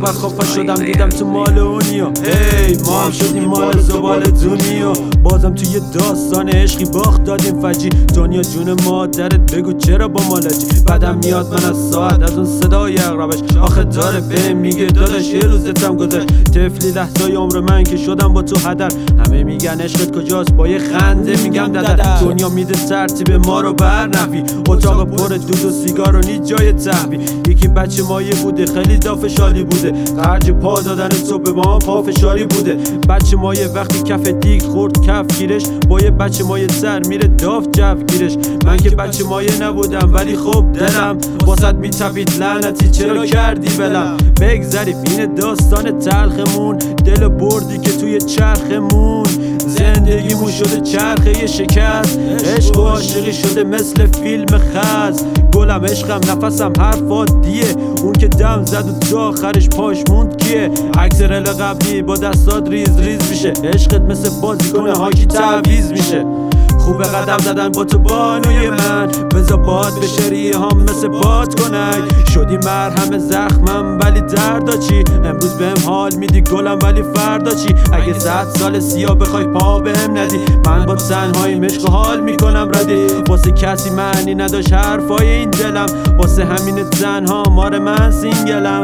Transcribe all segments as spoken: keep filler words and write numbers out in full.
وقت خفه شدم دیدم تو مال اونیا. هی ما هم شدیم مال زبال دنیا. بازم توی داستان عشقی باخت دادیم فجی. دنیا جون مادرت بگو چرا با مالجی. بعدم میاد من از ساعت از اون صدای اقربش آخه داره به میگه داداش یه روزتم گذشت. طفلی لحظای عمر من که شدم با تو هدر. همه میگن عشقت کجاست با یه خنده میگم ددر. دنیا میده ترتیب ما رو بر نفی. اتاق پر دود و سیگار و نی جای تحبی. یکی بچه مایه بوده خیلی دافشاری بوده. خرج پا دادن تو به ما پافشاری بوده. بچه مایه وقتی کف دیگ خورد کف گیرش با یه بچه مایه سر میره داف جف گیرش. من که بچه مایه نبودم ولی خب دلم واسط میتپید لعنتی چرا کردی بلم. بگذری بین داستان تلخمون دل بردی که توی چرخمون. زندگیمون شده چرخه شکست. عشق و عاشقی شده مثل فیلم خز. گلم عشقم نفسم حرفات دیه. اون که دم زد و تا آخرش پاش موند کیه. عکس رل قبلی با دستات ریز ریز میشه. عشقت مثل بازیکن هاکی تعویض میشه. خوبه قدم زدن با تو بانوی من. بذار باد به شریه هم مثل باد کنک. شدی مرهم زخمم ولی دردا چی. امروز بهم حال میدی گلم ولی فردا چی. اگه صد سال سیاه بخوای پا بهم ندی. من با تنهایی مشق حال میکنم ردی. واسه کسی معنی نداشت حرفای این دلم. واسه همین تنها مار من سینگلم.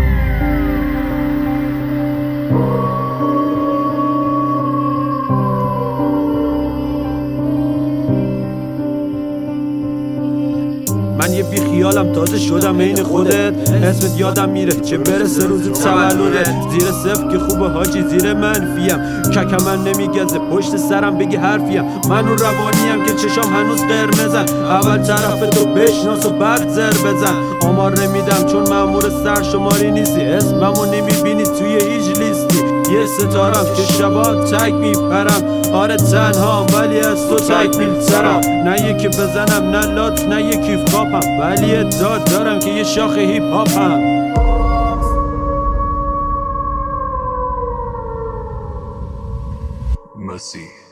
من یه بیخیالم تازه شدم عین خودت. اسمت یادم میره چه برسه روز تولدت. زیر صفر که خوبه حاجی زیر منفیم. ککم من نمیگزه پشت سرم بگی حرفیم. من اون روانیم که چشام هنوز قرمزن. اول طرف تو بشناس و بعد زر بزن. آمار نمیدم چون مأمور سرشماری نیستی. اسممو نمیبینی توی هیچ لیستی. یه ستارم که شبا تک میپرم. آره تنها ولی از تو تکمیل ترم. نه یکی بزنم نه لات نه یکی خوابم. ولی ادعا دارم که یه شاخ هیپ هاپم. Mercy.